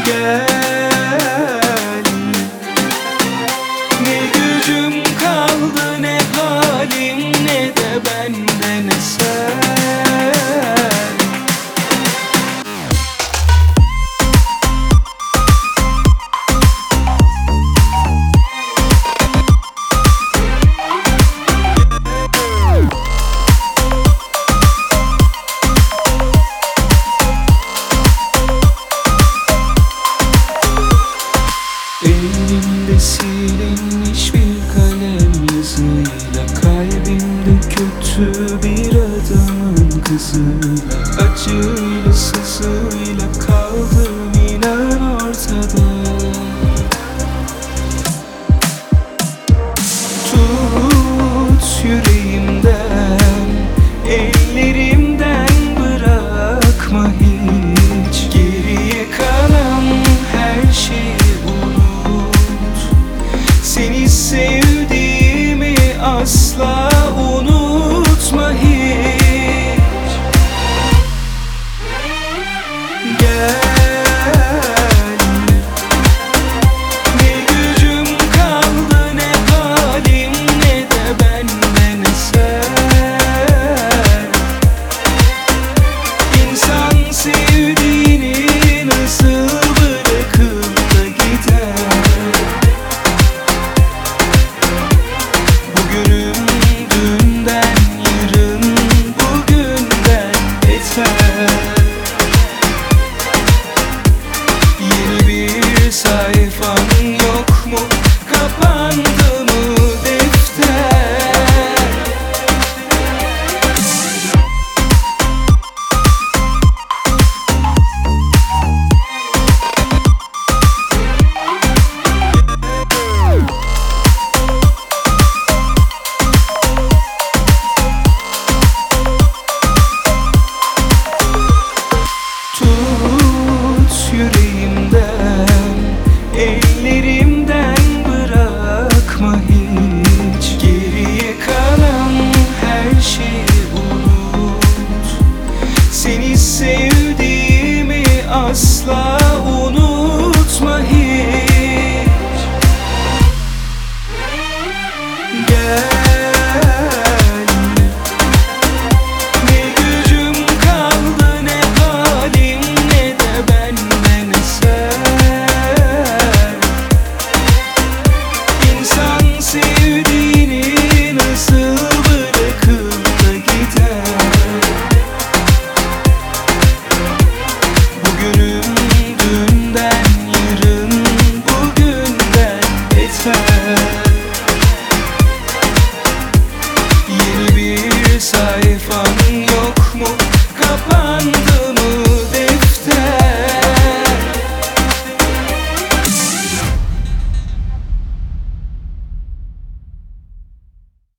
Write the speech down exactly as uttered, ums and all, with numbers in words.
Gel, ne gücüm kaldı, ne halim, ne de benden eser. Elimde silinmiş bir kalem yazıyla, kalbimde kötü bir adamın kızıyla, acıyla sızıyla kaldım inan ortada. Tut yüreğimden, ellerimden bırakma hiç, geriye kalan her şeyi seni sevdiğimi asla unutma hiç. Gel, ne gücüm kaldı, ne halim, ne de benden eser. İnsan sevdiğini nasıl bırakıp da gider? Bugünüm dünden, yarın bugünden beter. Yeni bir sayfan yok mu? Kapandı mı defter? Tut yüreğimden, ellerimden bırakma hiç, geriye kalan her şeyi unut. Seni sevdiğimi asla